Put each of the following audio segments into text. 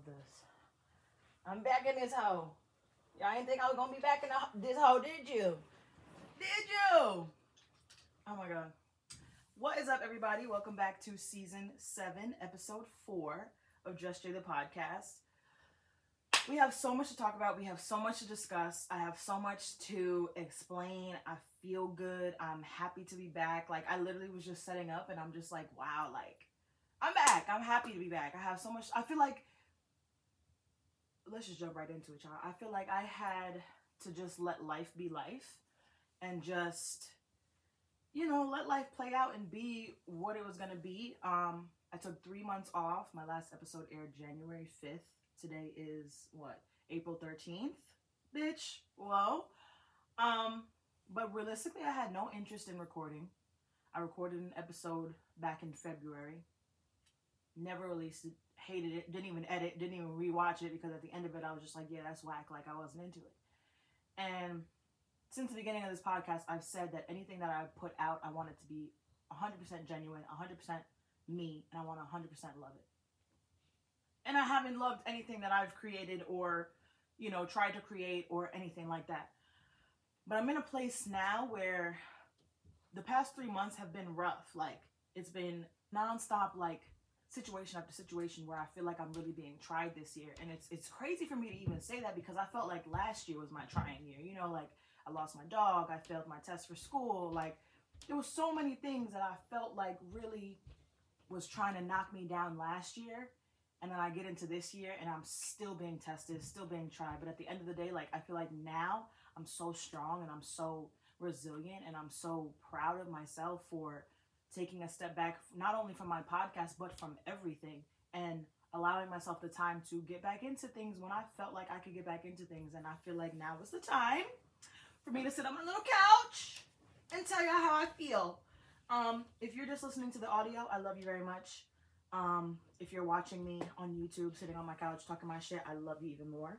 love this. I'm back in this hole. Y'all didn't think I was gonna be back in this hole, did you? Did you? Oh my god. What is up, everybody? Welcome back to season 7, episode 4 of Just Jay the podcast. We have so much to talk about. We have so much to discuss. I have so much to explain. I feel good. I'm happy to be back. Like, I literally was just setting up and I'm just like, wow, like, I'm back. I'm happy to be back. I have so much. I feel like, let's just jump right into it, y'all. I feel like I had to just let life be life and just, let life play out and be what it was going to be. I took 3 months off. My last episode aired January 5th. Today is what? April 13th? Bitch. Whoa. But realistically, I had no interest in recording. I recorded an episode back in February. Never released it. Hated it. Didn't even edit. Didn't even rewatch it because at the end of it, I was just like, yeah, that's whack. Like, I wasn't into it. And since the beginning of this podcast, I've said that anything that I put out, I want it to be 100% genuine, 100% me, and I want to 100% love it. And I haven't loved anything that I've created or, tried to create or anything like that. But I'm in a place now where the past 3 months have been rough. Like, it's been nonstop, like, situation after situation where I feel like I'm really being tried this year. And it's crazy for me to even say that because I felt like last year was my trying year. Like, I lost my dog. I failed my test for school. Like, there was so many things that I felt like really was trying to knock me down last year. And then I get into this year and I'm still being tested, still being tried. But at the end of the day, like, I feel like now I'm so strong and I'm so resilient and I'm so proud of myself for taking a step back, not only from my podcast, but from everything, and allowing myself the time to get back into things when I felt like I could get back into things. And I feel like now is the time for me to sit on my little couch and tell y'all how I feel. If you're just listening to the audio, I love you very much. If you're watching me on YouTube, sitting on my couch, talking my shit, I love you even more.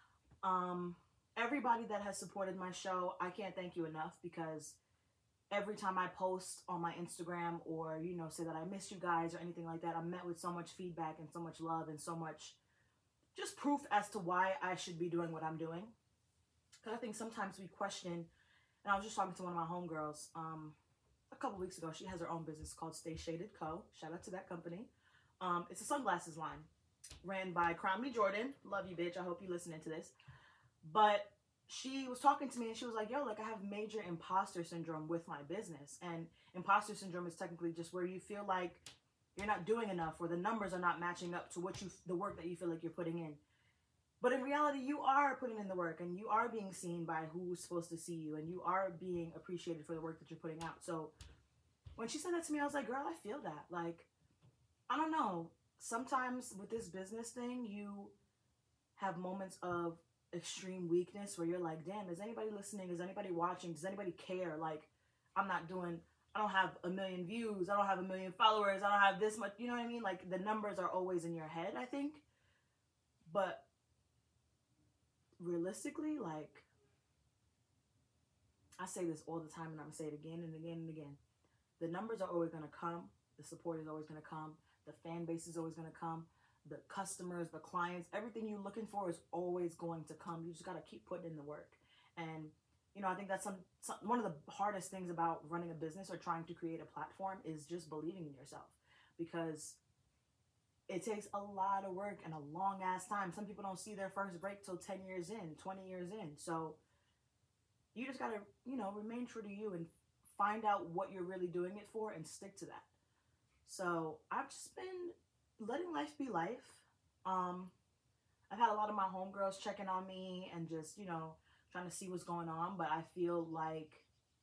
Everybody that has supported my show, I can't thank you enough because every time I post on my Instagram or, say that I miss you guys or anything like that, I'm met with so much feedback and so much love and so much just proof as to why I should be doing what I'm doing. Because I think sometimes we question, and I was just talking to one of my homegirls a couple weeks ago. She has her own business called Stay Shaded Co. Shout out to that company. It's a sunglasses line ran by Crown Me Jordan. Love you, bitch. I hope you're listening to this. But she was talking to me and she was like, yo, like, I have major imposter syndrome with my business. And imposter syndrome is technically just where you feel like you're not doing enough or the numbers are not matching up to the work that you feel like you're putting in. But in reality, you are putting in the work and you are being seen by who's supposed to see you and you are being appreciated for the work that you're putting out. So when she said that to me, I was like, girl, I feel that. Like, I don't know. Sometimes with this business thing, you have moments of extreme weakness where you're like, damn, is anybody listening? Is anybody watching? Does anybody care? Like, I don't have 1 million views. I don't have 1 million followers. I don't have this much, you know what I mean? Like, the numbers are always in your head, I think. But realistically, like, I say this all the time and I'm going to say it again and again and again. The numbers are always going to come. The support is always going to come. The fan base is always going to come. The customers, the clients, everything you're looking for is always going to come. You just got to keep putting in the work. And, I think that's one of the hardest things about running a business or trying to create a platform is just believing in yourself, because it takes a lot of work and a long ass time. Some people don't see their first break till 10 years in, 20 years in. So you just got to, remain true to you and find out what you're really doing it for and stick to that. So I've just been letting life be life. I've had a lot of my homegirls checking on me and just, trying to see what's going on. But I feel like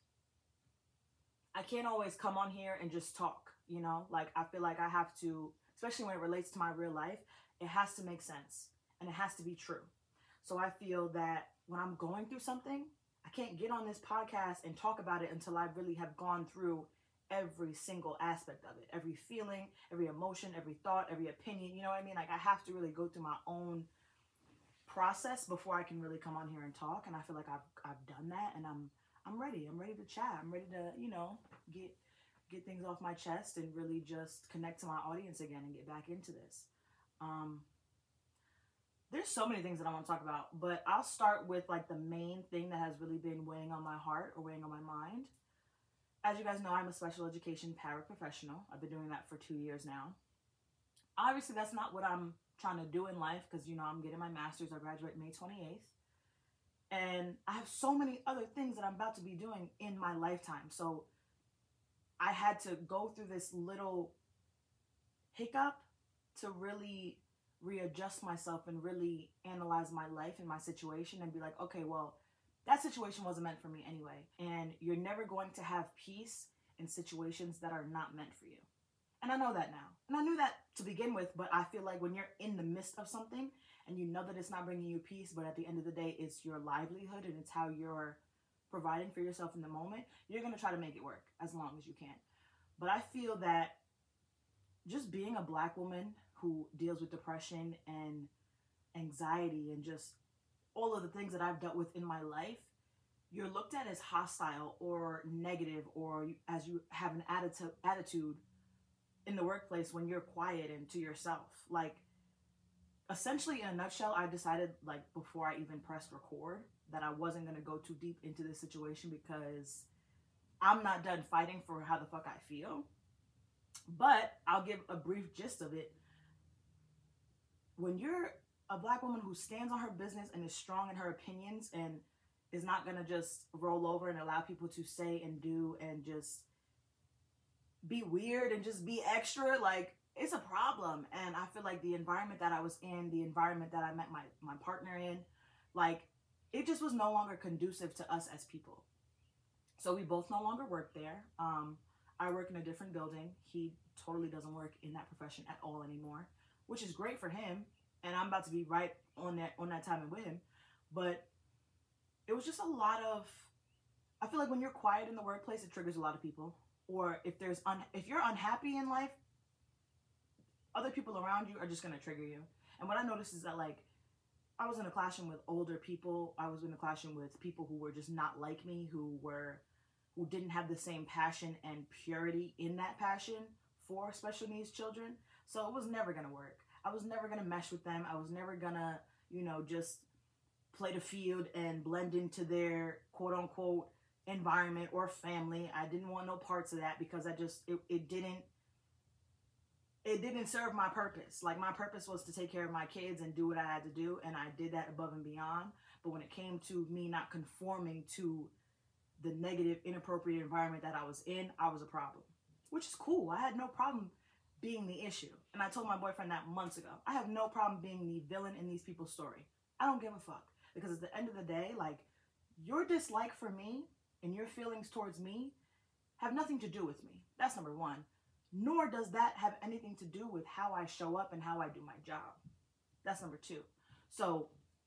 I can't always come on here and just talk, Like, I feel like I have to, especially when it relates to my real life, it has to make sense and it has to be true. So I feel that when I'm going through something, I can't get on this podcast and talk about it until I really have gone through every single aspect of it, every feeling, every emotion, every thought, every opinion, you know what I mean? Like, I have to really go through my own process before I can really come on here and talk. And I feel like I've done that and I'm ready. I'm ready to chat. I'm ready to, get things off my chest and really just connect to my audience again and get back into this. There's so many things that I want to talk about, but I'll start with like the main thing that has really been weighing on my heart or weighing on my mind. As you guys know, I'm a special education paraprofessional. I've been doing that for 2 years now. Obviously, that's not what I'm trying to do in life because, I'm getting my master's. I graduate May 28th. And I have so many other things that I'm about to be doing in my lifetime. So I had to go through this little hiccup to really readjust myself and really analyze my life and my situation and be like, okay, well, that situation wasn't meant for me anyway. And you're never going to have peace in situations that are not meant for you. And I know that now. And I knew that to begin with, but I feel like when you're in the midst of something and you know that it's not bringing you peace, but at the end of the day, it's your livelihood and it's how you're providing for yourself in the moment, you're going to try to make it work as long as you can. But I feel that just being a Black woman who deals with depression and anxiety and just all of the things that I've dealt with in my life, you're looked at as hostile or negative, or as you have an attitude in the workplace when you're quiet and to yourself. Like, essentially, in a nutshell, I decided, like, before I even pressed record, that I wasn't going to go too deep into this situation because I'm not done fighting for how the fuck I feel. But I'll give a brief gist of it. When you're a Black woman who stands on her business and is strong in her opinions and is not going to just roll over and allow people to say and do and just be weird and just be extra, like, it's a problem. And I feel like the environment that I was in, the environment that I met my partner in, like, it just was no longer conducive to us as people. So we both no longer work there. I work in a different building. He totally doesn't work in that profession at all anymore, which is great for him. And I'm about to be right on that timing with him. But it was just a lot of, I feel like when you're quiet in the workplace, it triggers a lot of people. Or if you're unhappy in life, other people around you are just going to trigger you. And what I noticed is that, like, I was in a classroom with older people. I was in a classroom with people who were just not like me, who didn't have the same passion and purity in that passion for special needs children. So it was never going to work. I was never going to mesh with them. I was never going to, just play the field and blend into their quote unquote environment or family. I didn't want no parts of that because it didn't serve my purpose. Like, my purpose was to take care of my kids and do what I had to do, and I did that above and beyond. But when it came to me not conforming to the negative, inappropriate environment that I was in, I was a problem, which is cool. I had no problem being the issue. And I told my boyfriend that months ago. I have no problem being the villain in these people's story. I don't give a fuck. Because at the end of the day, like, your dislike for me and your feelings towards me have nothing to do with me. That's number one. Nor does that have anything to do with how I show up and how I do my job. That's number two. So,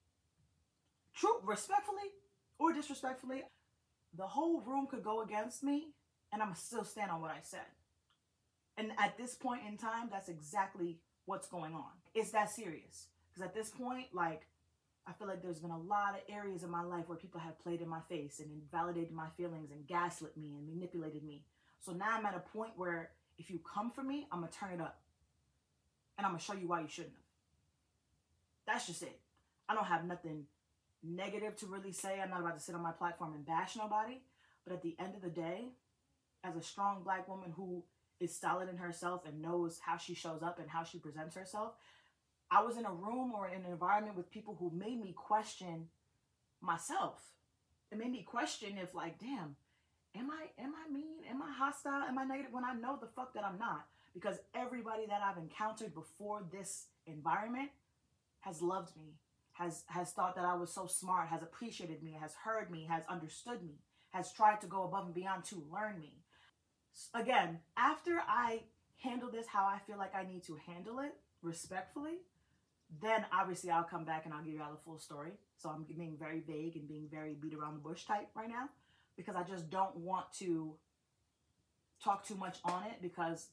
respectfully or disrespectfully, the whole room could go against me and I'm still stand on what I said. And at this point in time, that's exactly what's going on. It's that serious. Because at this point, like, I feel like there's been a lot of areas in my life where people have played in my face and invalidated my feelings and gaslit me and manipulated me. So now I'm at a point where if you come for me, I'm going to turn it up. And I'm going to show you why you shouldn't have. That's just it. I don't have nothing negative to really say. I'm not about to sit on my platform and bash nobody. But at the end of the day, as a strong Black woman who is solid in herself and knows how she shows up and how she presents herself, I was in a room or in an environment with people who made me question myself. It made me question if, like, damn, am I mean? Am I hostile? Am I negative? When I know the fuck that I'm not. Because everybody that I've encountered before this environment has loved me, has thought that I was so smart, has appreciated me, has heard me, has understood me, has tried to go above and beyond to learn me. Again, after I handle this how I feel like I need to handle it, respectfully, then obviously I'll come back and I'll give y'all the full story. So I'm being very vague and being very beat around the bush type right now because I just don't want to talk too much on it because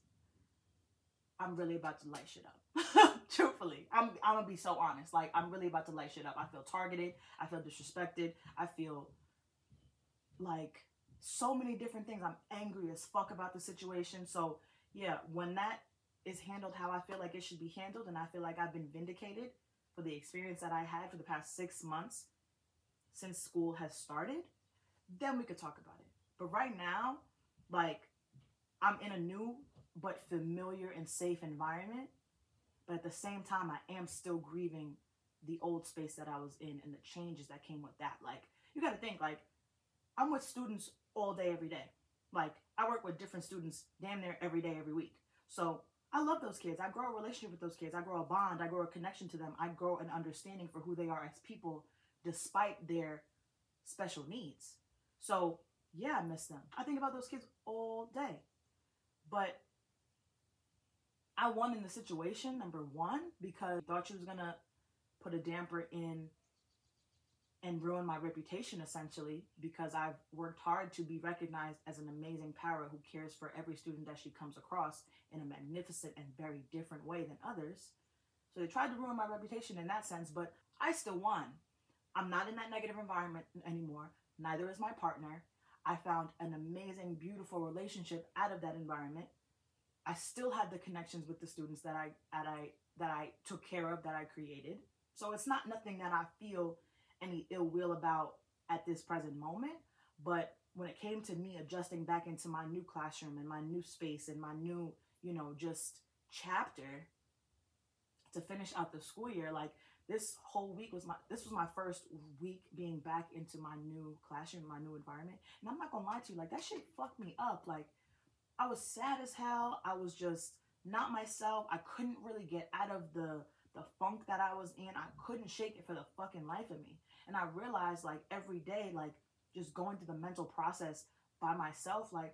I'm really about to light shit up. Truthfully, I'm gonna be so honest. Like, I'm really about to light shit up. I feel targeted. I feel disrespected. I feel like so many different things. I'm angry as fuck about the situation. So yeah, when that is handled how I feel like it should be handled, and I feel like I've been vindicated for the experience that I had for the past 6 months since school has started, then we could talk about it. But right now, like, I'm in a new but familiar and safe environment. But at the same time, I am still grieving the old space that I was in and the changes that came with that. Like, you got to think, like, I'm with students all day, every day. Like, I work with different students damn near every day, every week. So I love those kids. I grow a relationship with those kids. I grow a bond. I grow a connection to them. I grow an understanding for who they are as people, despite their special needs. So yeah, I miss them. I think about those kids all day. But I won in the situation, number one, because I thought she was going to put a damper in and ruin my reputation, essentially, because I've worked hard to be recognized as an amazing para who cares for every student that she comes across in a magnificent and very different way than others. So they tried to ruin my reputation in that sense, but I still won. I'm not in that negative environment anymore. Neither is my partner. I found an amazing, beautiful relationship out of that environment. I still had the connections with the students that I took care of, that I created. So it's not nothing that I feel any ill will about at this present moment. But when it came to me adjusting back into my new classroom and my new space and my new, just chapter to finish out the school year, like, this whole week was my first week being back into my new classroom, my new environment. And I'm not gonna lie to you, like, that shit fucked me up. Like, I was sad as hell. I was just not myself. I couldn't really get out of the funk that I was in. I couldn't shake it for the fucking life of me. And I realized, like, every day, like, just going through the mental process by myself, like,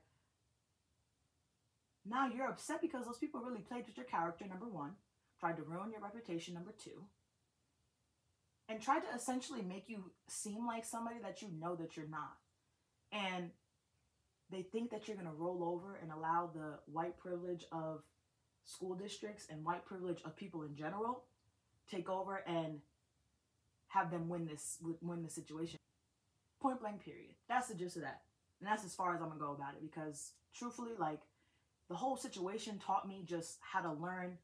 now you're upset because those people really played with your character, number one, tried to ruin your reputation, number two, and tried to essentially make you seem like somebody that you know that you're not. And they think that you're going to roll over and allow the white privilege of school districts and white privilege of people in general take over and have them win the situation. Point blank, period. That's the gist of that. And that's as far as I'm going to go about it, because truthfully, like, the whole situation taught me just how to learn.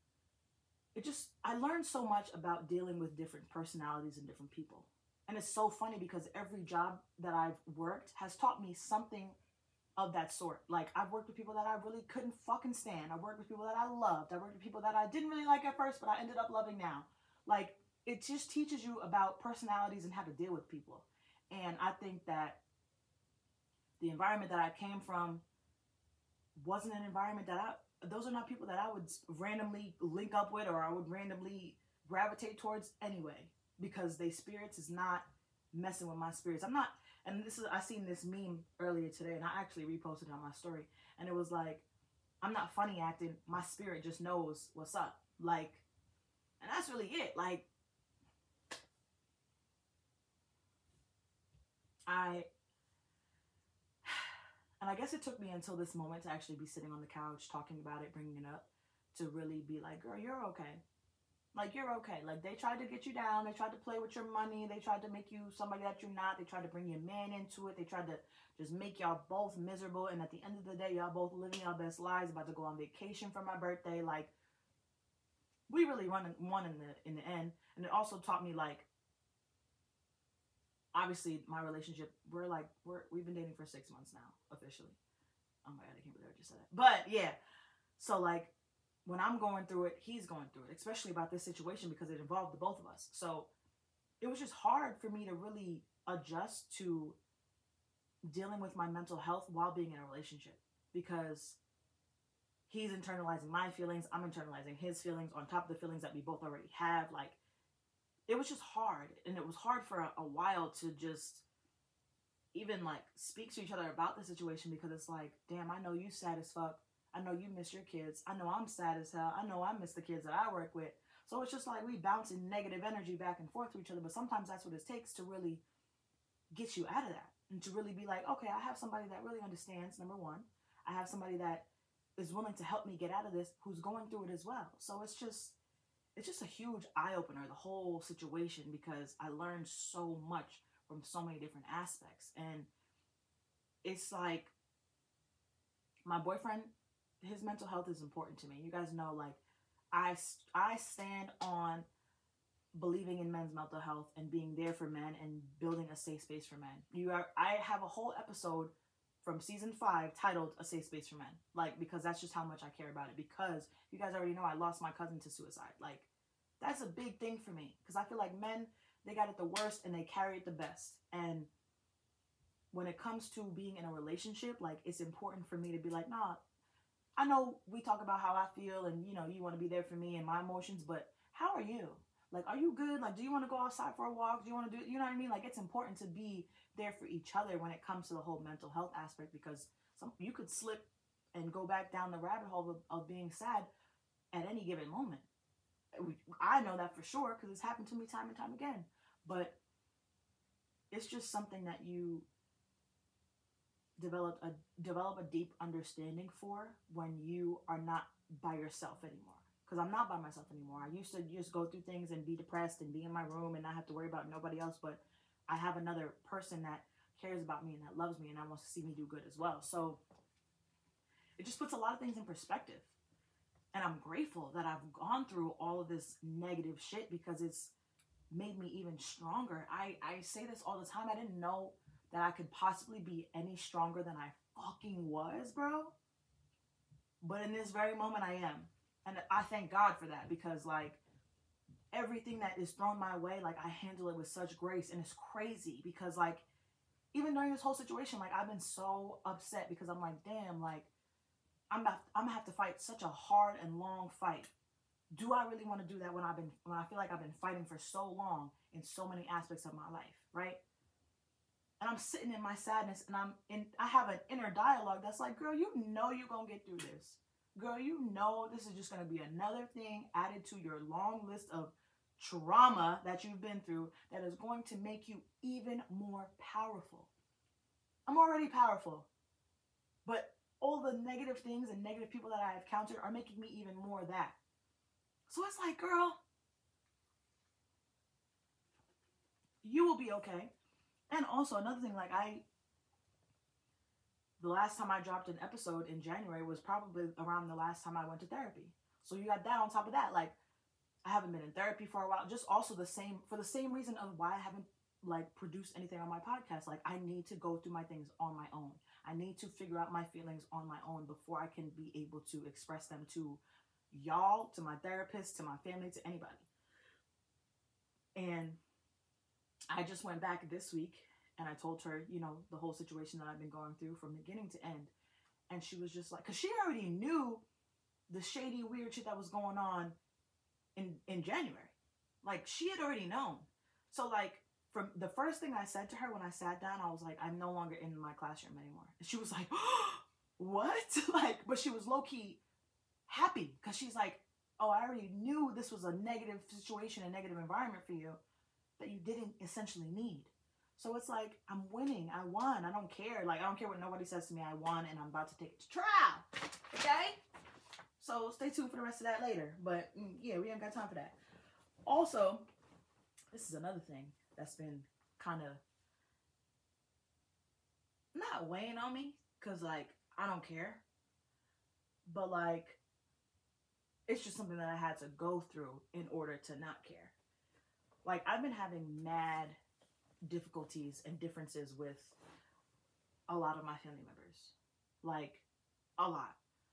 I learned so much about dealing with different personalities and different people. And it's so funny because every job that I've worked has taught me something of that sort. Like, I've worked with people that I really couldn't fucking stand. I worked with people that I loved. I worked with people that I didn't really like at first, but I ended up loving now. Like, it just teaches you about personalities and how to deal with people. And I think that the environment that I came from wasn't an environment those are not people that I would randomly link up with or I would randomly gravitate towards anyway, because they spirits is not messing with my spirits. I'm not, and I seen this meme earlier today, and I actually reposted it on my story, and it was like, I'm not funny acting, my spirit just knows what's up. Like, and that's really it. Like, and I guess it took me until this moment to actually be sitting on the couch talking about it, bringing it up, to really be like, girl, you're okay. Like, you're okay. Like, they tried to get you down. They tried to play with your money. They tried to make you somebody that you're not. They tried to bring your man into it. They tried to just make y'all both miserable. And at the end of the day, y'all both living y'all best lives, about to go on vacation for my birthday. Like, we really won in the end. And it also taught me, like, obviously my relationship, we've been dating for 6 months now, officially. Oh my God, I can't believe I just said that. But yeah, so, like, when I'm going through it, he's going through it, especially about this situation because it involved the both of us. So it was just hard for me to really adjust to dealing with my mental health while being in a relationship, because he's internalizing my feelings, I'm internalizing his feelings on top of the feelings that we both already have. Like, it was just hard. And it was hard for a while to just even, like, speak to each other about the situation, because it's like, damn, I know you sad as fuck. I know you miss your kids. I know I'm sad as hell. I know I miss the kids that I work with. So it's just like we bouncing negative energy back and forth to each other. But sometimes that's what it takes to really get you out of that, and to really be like, okay, I have somebody that really understands, number one. I have somebody that is willing to help me get out of this, who's going through it as well. So it's just a huge eye-opener, the whole situation, because I learned so much from so many different aspects. And it's like, my boyfriend, his mental health is important to me. You guys know, like, I stand on believing in men's mental health and being there for men and building a safe space for men. I have a whole episode from season 5 titled "A Safe Space for Men," like, because that's just how much I care about it. Because you guys already know I lost my cousin to suicide. Like, that's a big thing for me, because I feel like men, they got it the worst and they carry it the best. And when it comes to being in a relationship, like, it's important for me to be like, nah, I know we talk about how I feel and, you know, you want to be there for me and my emotions, but how are you? Like, are you good? Like, do you want to go outside for a walk? Do you want to do, you know what I mean? Like, it's important to be there for each other when it comes to the whole mental health aspect, because you could slip and go back down the rabbit hole of being sad at any given moment. I know that for sure because it's happened to me time and time again. But it's just something that you develop a deep understanding for when you are not by yourself anymore. Because I'm not by myself anymore. I used to just go through things and be depressed and be in my room and not have to worry about nobody else. But I have another person that cares about me and that loves me and that wants to see me do good as well. So it just puts a lot of things in perspective. And I'm grateful that I've gone through all of this negative shit, because it's made me even stronger. I say this all the time. I didn't know that I could possibly be any stronger than I fucking was, bro. But in this very moment, I am. And I thank God for that, because, like, everything that is thrown my way, like, I handle it with such grace. And it's crazy because, like, even during this whole situation, like, I've been so upset because I'm like, damn, like, I'm gonna have to fight such a hard and long fight. Do I really want to do that when I feel like I've been fighting for so long in so many aspects of my life, right? And I'm sitting in my sadness, and I have an inner dialogue that's like, girl, you know you're gonna get through this. Girl, you know this is just gonna be another thing added to your long list of trauma that you've been through that is going to make you even more powerful. I'm already powerful, but all the negative things and negative people that I have encountered are making me even more that. So it's like, girl, you will be okay. And also another thing, like, the last time I dropped an episode in January was probably around the last time I went to therapy. So you got that on top of that. Like, I haven't been in therapy for a while. Just also for the same reason of why I haven't, like, produced anything on my podcast. Like, I need to go through my things on my own. I need to figure out my feelings on my own before I can be able to express them to y'all, to my therapist, to my family, to anybody. And I just went back this week and I told her, you know, the whole situation that I've been going through from beginning to end. And she was just like, because she already knew the shady, weird shit that was going on in January. Like, she had already known. So, like, from the first thing I said to her when I sat down, I was like, I'm no longer in my classroom anymore. And she was like, what? Like, but she was low-key happy because she's like, oh, I already knew this was a negative situation, a negative environment for you that you didn't essentially need. So it's like, I'm winning. I won. I don't care. Like, I don't care what nobody says to me. I won, and I'm about to take it to trial. Okay? So stay tuned for the rest of that later. But, yeah, we ain't got time for that. Also, this is another thing that's been kind of not weighing on me, because, like, I don't care. But, like, it's just something that I had to go through in order to not care. Like, I've been having mad difficulties and differences with a lot of my family members. Like, a lot.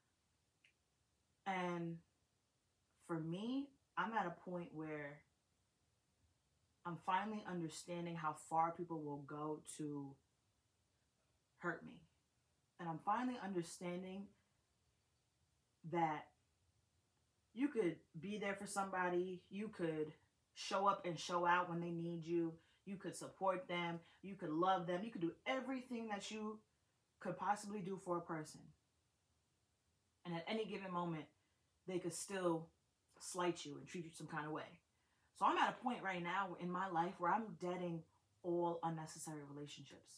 And for me, I'm at a point where I'm finally understanding how far people will go to hurt me. And I'm finally understanding that you could be there for somebody, you could show up and show out when they need you, you could support them, you could love them, you could do everything that you could possibly do for a person. And at any given moment, they could still slight you and treat you some kind of way. So I'm at a point right now in my life where I'm deading all unnecessary relationships.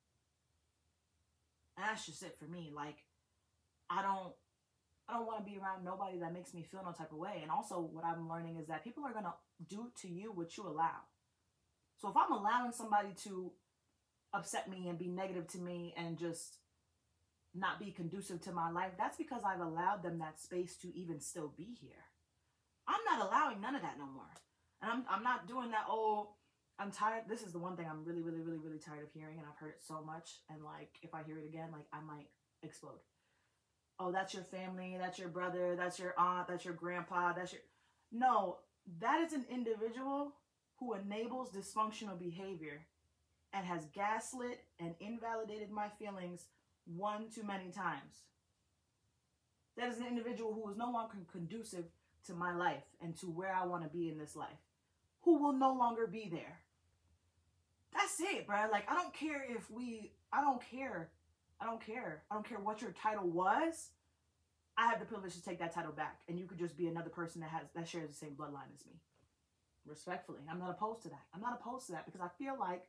And that's just it for me. Like, I don't want to be around nobody that makes me feel no type of way. And also what I'm learning is that people are going to do to you what you allow. So if I'm allowing somebody to upset me and be negative to me and just not be conducive to my life, that's because I've allowed them that space to even still be here. I'm not allowing none of that no more. And I'm not doing that. Oh, I'm tired. This is the one thing I'm really, really, really, really tired of hearing, and I've heard it so much. And like, if I hear it again, like I might explode. Oh, that's your family, that's your brother, that's your aunt, that's your grandpa, that's your. No, that is an individual who enables dysfunctional behavior and has gaslit and invalidated my feelings one too many times. That is an individual who is no longer conducive to my life and to where I want to be in this life, who will no longer be there. That's it, bro. Like, I don't care if I don't care. I don't care. I don't care what your title was. I have the privilege to take that title back, and you could just be another person that shares the same bloodline as me. Respectfully, I'm not opposed to that. I'm not opposed to that because I feel like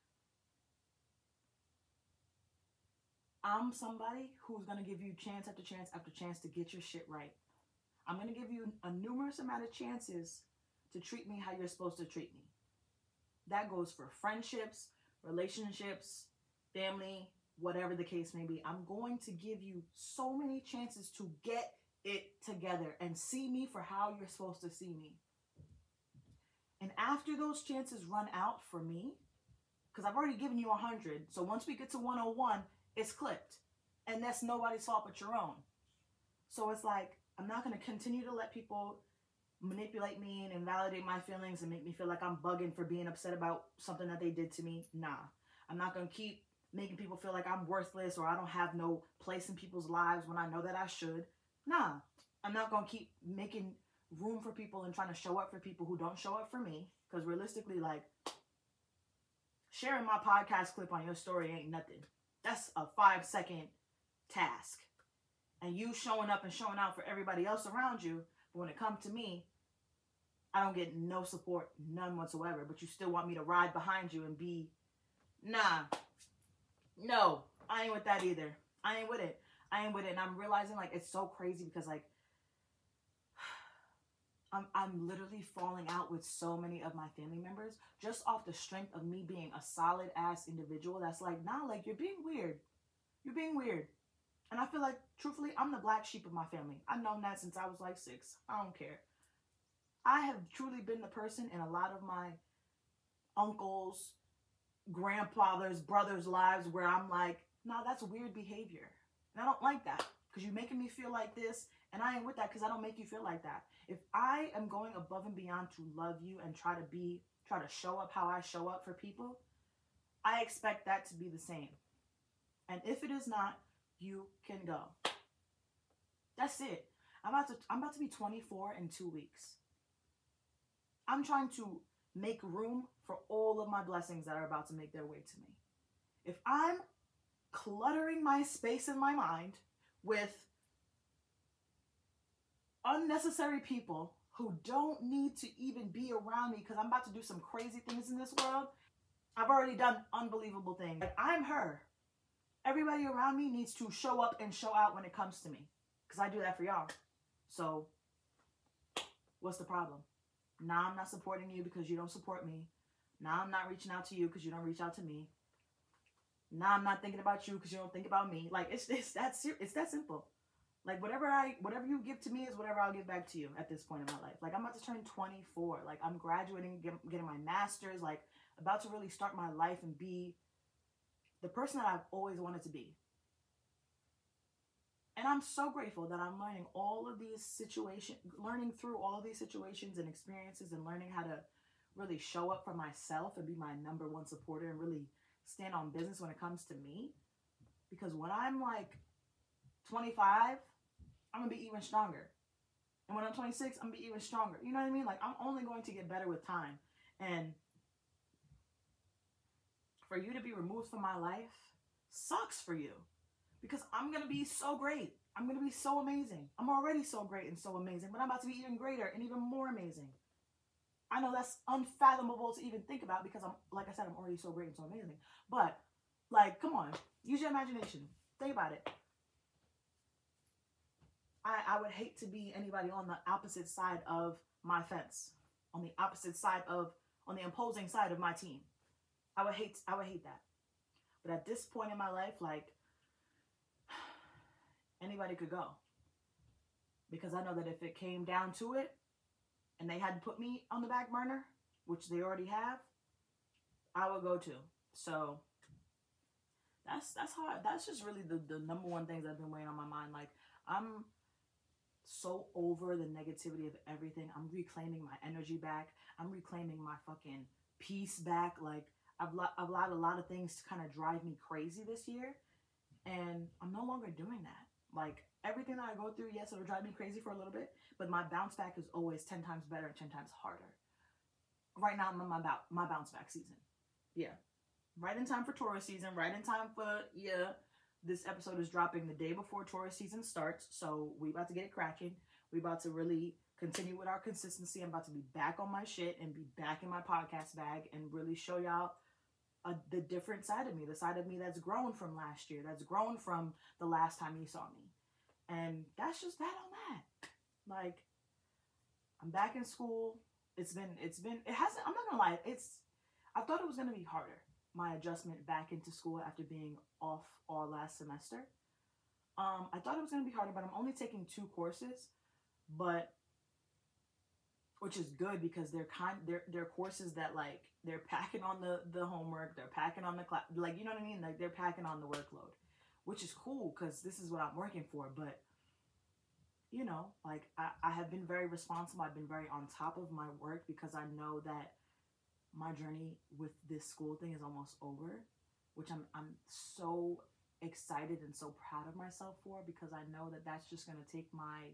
I'm somebody who's going to give you chance after chance after chance to get your shit right. I'm going to give you a numerous amount of chances to treat me how you're supposed to treat me. That goes for friendships, relationships, family, whatever the case may be. I'm going to give you so many chances to get it together and see me for how you're supposed to see me. And after those chances run out for me, because I've already given you 100, so once we get to 101, it's clipped. And that's nobody's fault but your own. So it's like, I'm not going to continue to let people manipulate me and invalidate my feelings and make me feel like I'm bugging for being upset about something that they did to me. Nah. I'm not going to keep making people feel like I'm worthless or I don't have no place in people's lives when I know that I should. Nah. I'm not going to keep making room for people and trying to show up for people who don't show up for me. Because realistically, like, sharing my podcast clip on your story ain't nothing. That's a 5-second task. And you showing up and showing out for everybody else around you. But when it comes to me, I don't get no support, none whatsoever. But you still want me to ride behind you and be, nah. No, I ain't with that either. I ain't with it. And I'm realizing, like, it's so crazy because, like, I'm literally falling out with so many of my family members just off the strength of me being a solid ass individual that's like, nah, like, you're being weird. You're being weird. And I feel like, truthfully, I'm the black sheep of my family. I've known that since I was like 6. I don't care. I have truly been the person in a lot of my uncles, grandfathers, brothers' lives where I'm like, nah, that's weird behavior. And I don't like that because you're making me feel like this. And I ain't with that because I don't make you feel like that. If I am going above and beyond to love you and try to show up how I show up for people, I expect that to be the same. And if it is not, you can go. That's it. I'm about to be 24 in 2 weeks. I'm trying to make room for all of my blessings that are about to make their way to me. If I'm cluttering my space in my mind with unnecessary people who don't need to even be around me because I'm about to do some crazy things in this world, I've already done unbelievable things. Like, I'm her. Everybody around me needs to show up and show out when it comes to me because I do that for y'all. So what's the problem? Nah, I'm not supporting you because you don't support me. Nah, I'm not reaching out to you because you don't reach out to me. Nah, I'm not thinking about you because you don't think about me. Like, it's that simple. Like, whatever you give to me is whatever I'll give back to you at this point in my life. Like, I'm about to turn 24. Like, I'm graduating, getting my master's. Like, about to really start my life and be the person that I've always wanted to be. And I'm so grateful that I'm learning all of these situations, learning through all of these situations and experiences and learning how to really show up for myself and be my number one supporter and really stand on business when it comes to me. Because when I'm like 25, I'm going to be even stronger. And when I'm 26, I'm going to be even stronger. You know what I mean? Like, I'm only going to get better with time. And for you to be removed from my life sucks for you. Because I'm going to be so great. I'm going to be so amazing. I'm already so great and so amazing. But I'm about to be even greater and even more amazing. I know that's unfathomable to even think about because like I said, I'm already so great and so amazing. But, like, come on. Use your imagination. Think about it. I would hate to be anybody on the opposite side of my fence. On the opposing side of my team. I would hate that. But at this point in my life, like, anybody could go. Because I know that if it came down to it, and they had to put me on the back burner, which they already have, I would go to. So that's hard. That's just really the number one things that have been weighing on my mind. Like, I'm so over the negativity of everything. I'm reclaiming my energy back. I'm reclaiming my fucking peace back. Like, I've allowed a lot of things to kind of drive me crazy this year, and I'm no longer doing that. Like, everything that I go through, yes, it'll drive me crazy for a little bit, but my bounce back is always 10 times better and 10 times harder. Right now, I'm in my bounce back season. Yeah. Right in time for Taurus season, right in time for, this episode is dropping the day before Taurus season starts, so we about to get it cracking. We about to really continue with our consistency. I'm about to be back on my shit and be back in my podcast bag and really show y'all the different side of me, the side of me that's grown from last year, that's grown from the last time you saw me. And that's just that on that. Like, I'm back in school. It hasn't, I'm not gonna lie, I thought it was gonna be harder, my adjustment back into school after being off all last semester. I thought it was gonna be harder, but I'm only taking 2 courses, but which is good because they're courses that, like, they're packing on the homework, they're packing on the class, like, you know what I mean? Like, they're packing on the workload, which is cool because this is what I'm working for. But, like, I have been very responsible. I've been very on top of my work because I know that my journey with this school thing is almost over, which I'm so excited and so proud of myself for, because I know that that's just going to take my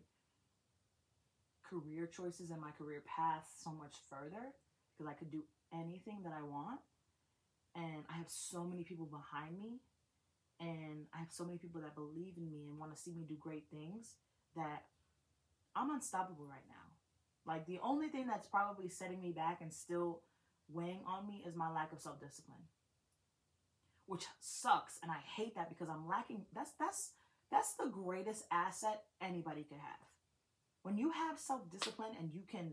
career choices and my career path so much further, because I could do anything that I want, and I have so many people behind me, and I have so many people that believe in me and want to see me do great things, that I'm unstoppable right now. Like, the only thing that's probably setting me back and still weighing on me is my lack of self-discipline, which sucks, and I hate that because I'm lacking. That's the greatest asset anybody could have. When you have self-discipline and you can,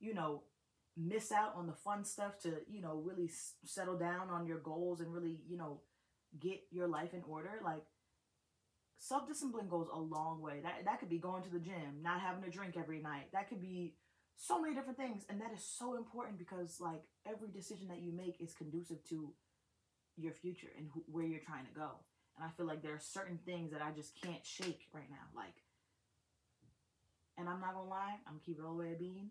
miss out on the fun stuff to, really settle down on your goals and really, get your life in order, like, self-discipline goes a long way. That could be going to the gym, not having a drink every night. That could be so many different things. And that is so important because, like, every decision that you make is conducive to your future and where you're trying to go. And I feel like there are certain things that I just can't shake right now. Like, and I'm not gonna lie, I'm keeping it all the way a bean.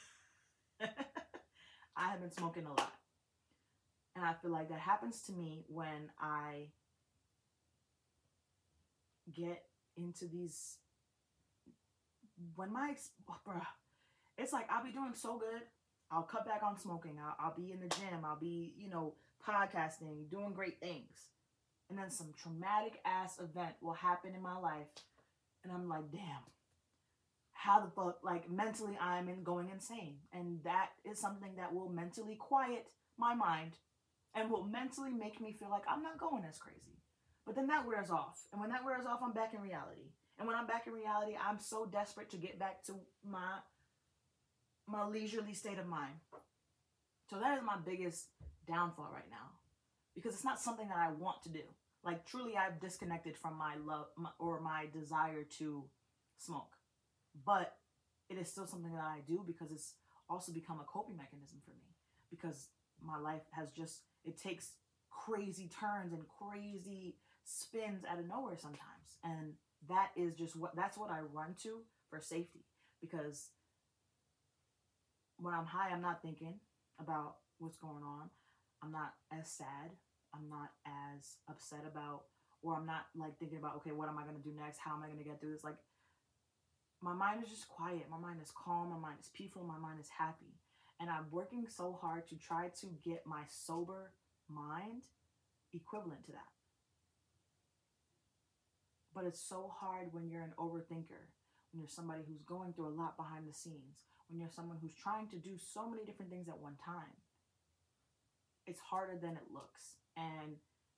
I have been smoking a lot. And I feel like that happens to me when I get into these, it's like I'll be doing so good. I'll cut back on smoking. I'll be in the gym. I'll be, podcasting, doing great things. And then some traumatic ass event will happen in my life. And I'm like, damn, how the fuck, like, mentally I'm going insane. And that is something that will mentally quiet my mind and will mentally make me feel like I'm not going as crazy. But then that wears off. And when that wears off, I'm back in reality. And when I'm back in reality, I'm so desperate to get back to my leisurely state of mind. So that is my biggest downfall right now, because it's not something that I want to do. Like, truly, I've disconnected from my love or my desire to smoke. But it is still something that I do because it's also become a coping mechanism for me. Because my life has just, it takes crazy turns and crazy spins out of nowhere sometimes. And that is just that's what I run to for safety. Because when I'm high, I'm not thinking about what's going on. I'm not as sad. I'm not as upset about, or I'm not, like, thinking about, okay, what am I going to do next? How am I going to get through this? Like, my mind is just quiet. My mind is calm. My mind is peaceful. My mind is happy. And I'm working so hard to try to get my sober mind equivalent to that. But it's so hard when you're an overthinker, when you're somebody who's going through a lot behind the scenes, when you're someone who's trying to do so many different things at one time. It's harder than it looks. And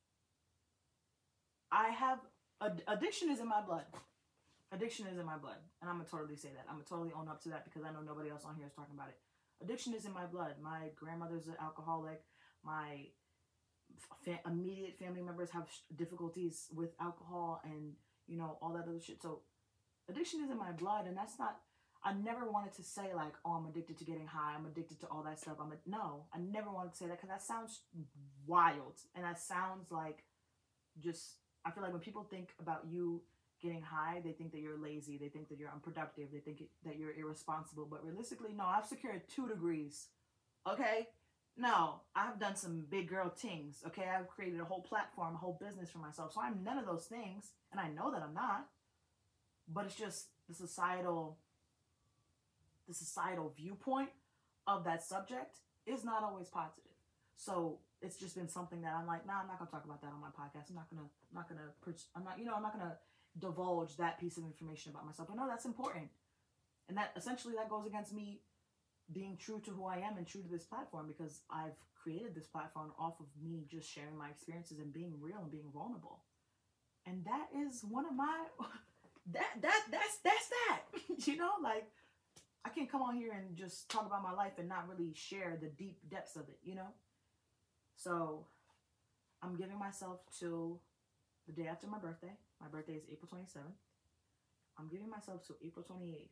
I have, addiction is in my blood. Addiction is in my blood. And I'm going to totally say that. I'm going to totally own up to that because I know nobody else on here is talking about it. Addiction is in my blood. My grandmother's an alcoholic. My immediate family members have difficulties with alcohol and, all that other shit. So addiction is in my blood. And that's not, I never wanted to say like, oh, I'm addicted to getting high. I'm addicted to all that stuff. No, I never wanted to say that because that sounds wild. And that sounds like just, I feel like when people think about you getting high, they think that you're lazy. They think that you're unproductive. They think that you're irresponsible. But realistically, no, I've secured 2 degrees. Okay? No, I've done some big girl things. Okay? I've created a whole platform, a whole business for myself. So I'm none of those things. And I know that I'm not. But it's just the societal viewpoint of that subject is not always positive. So it's just been something that I'm like, nah, I'm not gonna talk about that on my podcast. I'm not gonna divulge that piece of information about myself. But no, that's important. And that essentially that goes against me being true to who I am and true to this platform, because I've created this platform off of me just sharing my experiences and being real and being vulnerable. And that is one of my that's that. You know, like I can't come on here and just talk about my life and not really share the deep depths of it, you know? So I'm giving myself till the day after my birthday. My birthday is April 27th. I'm giving myself till April 28th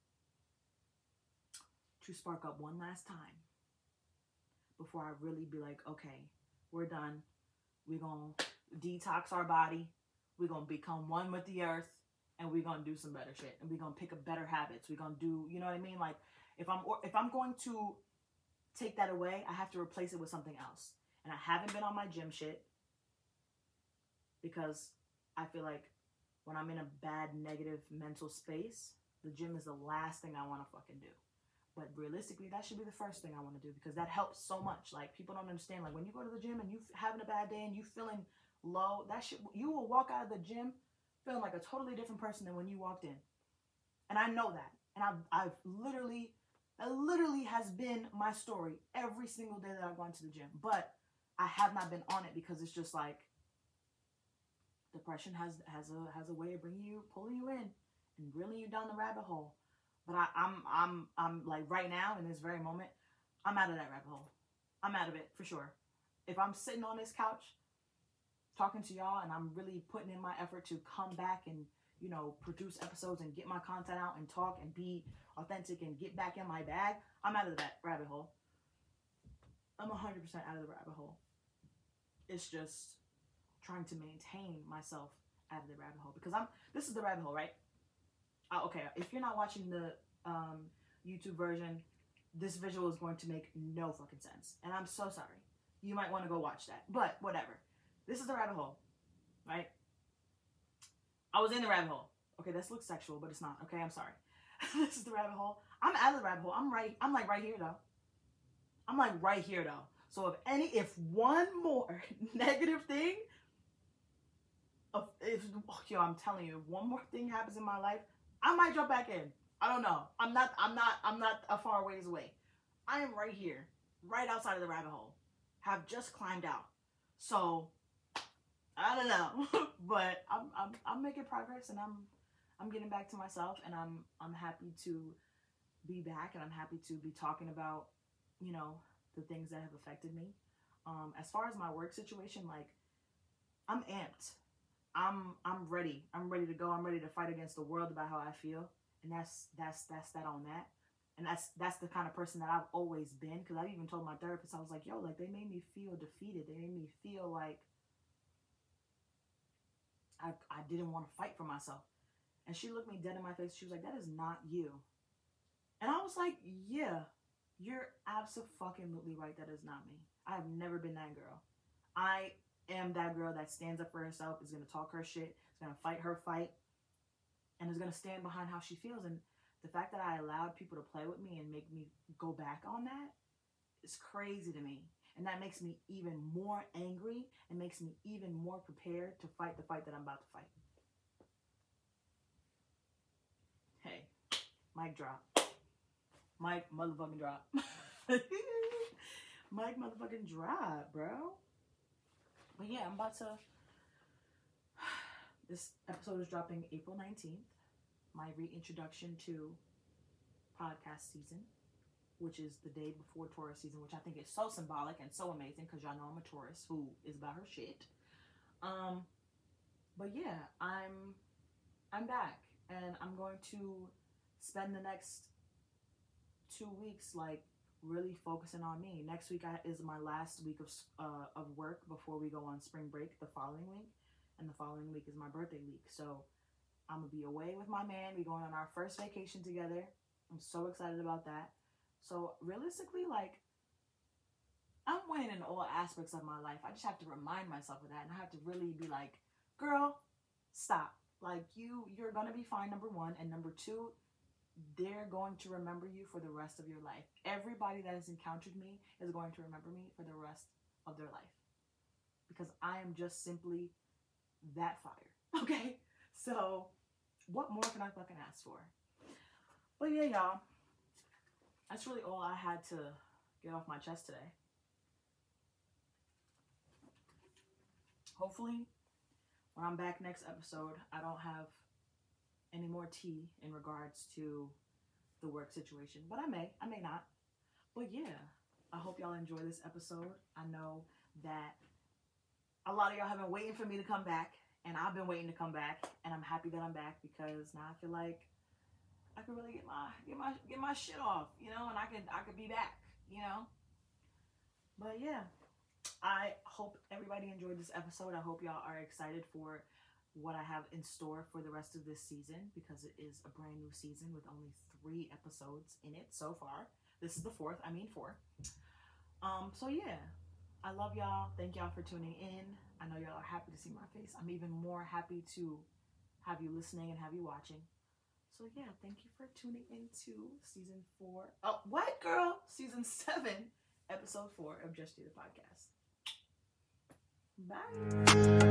to spark up one last time before I really be like, okay, we're done. We're going to detox our body. We're going to become one with the earth. And we're going to do some better shit. And we're going to pick up better habits. We're going to do, you know what I mean? Like, if I'm going to take that away, I have to replace it with something else. And I haven't been on my gym shit because I feel like when I'm in a bad, negative mental space, the gym is the last thing I want to fucking do. But realistically, that should be the first thing I want to do because that helps so much. Like, people don't understand. Like, when you go to the gym and you having a bad day and you feeling low, you will walk out of the gym feeling like a totally different person than when you walked in. And I know that. And that literally has been my story every single day that I've gone to the gym. But I have not been on it because it's just like depression has a way of pulling you in and reeling you down the rabbit hole. But I'm like right now in this very moment, I'm out of that rabbit hole. I'm out of it for sure. If I'm sitting on this couch talking to y'all and I'm really putting in my effort to come back and, you know, produce episodes and get my content out and talk and be authentic and get back in my bag, I'm out of that rabbit hole. I'm 100% out of the rabbit hole. It's just trying to maintain myself out of the rabbit hole because this is the rabbit hole, right? Okay, if you're not watching the YouTube version, this visual is going to make no fucking sense. And I'm so sorry. You might want to go watch that. But whatever. This is the rabbit hole, right? I was in the rabbit hole. Okay, this looks sexual, but it's not. Okay, I'm sorry. This is the rabbit hole. I'm out of the rabbit hole. I'm like right here though. I'm like right here though. So if one more negative thing, I'm telling you, if one more thing happens in my life, I might jump back in. I don't know. I'm not a far ways away. I am right here, right outside of the rabbit hole. Have just climbed out. So I don't know, but I'm making progress and I'm getting back to myself, and I'm happy to be back, and I'm happy to be talking about, you know, the things that have affected me. As far as my work situation, like I'm amped. I'm ready. I'm ready to go. I'm ready to fight against the world about how I feel, and that's that on that. And that's the kind of person that I've always been, because I've even told my therapist, I was like, yo, like they made me feel defeated. They made me feel like I didn't want to fight for myself. And she looked me dead in my face. She was like, that is not you. And I was like, yeah, you're absolutely right. That is not me. I have never been that girl. I am that girl that stands up for herself, is going to talk her shit, is going to fight her fight, and is going to stand behind how she feels. And the fact that I allowed people to play with me and make me go back on that is crazy to me. And that makes me even more angry and makes me even more prepared to fight the fight that I'm about to fight. Hey, mic drop. Mic motherfucking drop. Mic motherfucking drop, bro. But yeah, I'm about to... This episode is dropping April 19th. My reintroduction to podcast season, which is the day before Taurus season, which I think is so symbolic and so amazing because y'all know I'm a Taurus who is about her shit. But yeah, I'm back, and I'm going to spend the next 2 weeks like really focusing on me. Next week is my last week of work before we go on spring break the following week, and the following week is my birthday week. So I'm gonna be away with my man. We're going on our first vacation together. I'm so excited about that. So realistically, like, I'm winning in all aspects of my life. I just have to remind myself of that, and I have to really be like, girl, stop. Like, you're gonna be fine, number one, and number two, they're going to remember you for the rest of your life. Everybody that has encountered me is going to remember me for the rest of their life, because I am just simply that fire. Okay? So what more can I fucking ask for? But yeah, y'all, that's really all I had to get off my chest today. Hopefully, when I'm back next episode, I don't have any more tea in regards to the work situation. But I may not. But yeah, I hope y'all enjoy this episode. I know that a lot of y'all have been waiting for me to come back, and I've been waiting to come back, and I'm happy that I'm back, because now I feel like I could really get my shit off, you know, and I could be back, you know. But yeah, I hope everybody enjoyed this episode. I hope y'all are excited for what I have in store for the rest of this season, because it is a brand new season with only 3 episodes in it so far. This is the 4th. 4. So yeah, I love y'all. Thank y'all for tuning in. I know y'all are happy to see my face. I'm even more happy to have you listening and have you watching. So yeah, thank you for tuning into season 4. Oh, what, girl? Season 7, episode 4 of Just Do the Podcast. Bye.